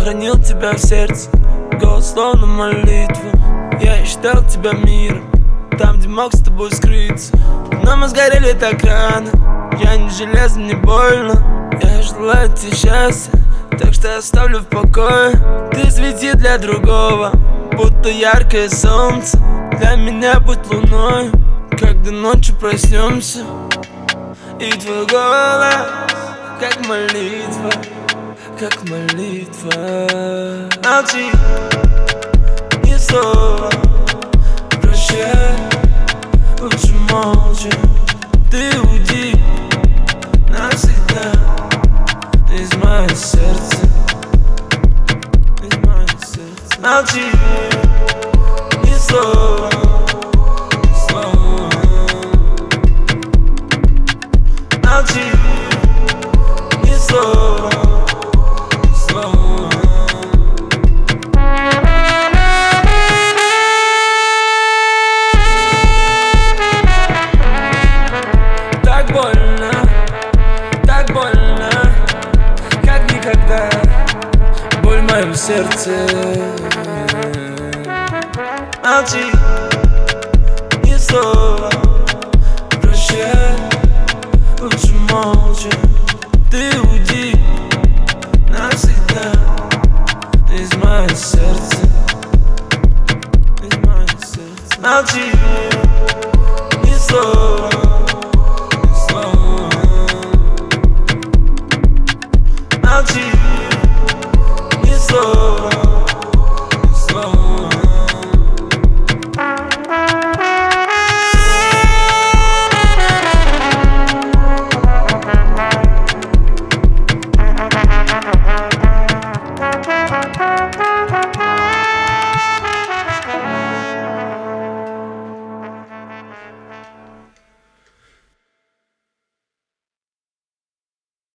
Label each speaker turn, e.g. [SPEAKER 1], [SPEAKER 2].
[SPEAKER 1] хранил тебя в сердце, голос словно молитва. Я считал тебя миром, там, где мог с тобой скрыться. Но мы сгорели так рано, я не железно, не больно. Я желаю тебе счастья, так что оставлю в покое. Ты свети для другого, будто яркое солнце. Для меня будь луной, когда ночью проснемся. И твой голос, как молитва, как молитва. Молчи, ни слова, прощай, лучше молча. Ты уйди навсегда из моего сердца, из моего сердца. Молчи, ни слова, ни слова. Молчи, ни слова, ни слова. Так больно, как никогда. Боль в моем сердце. Молчи, ни слова, прощай, лучше молча.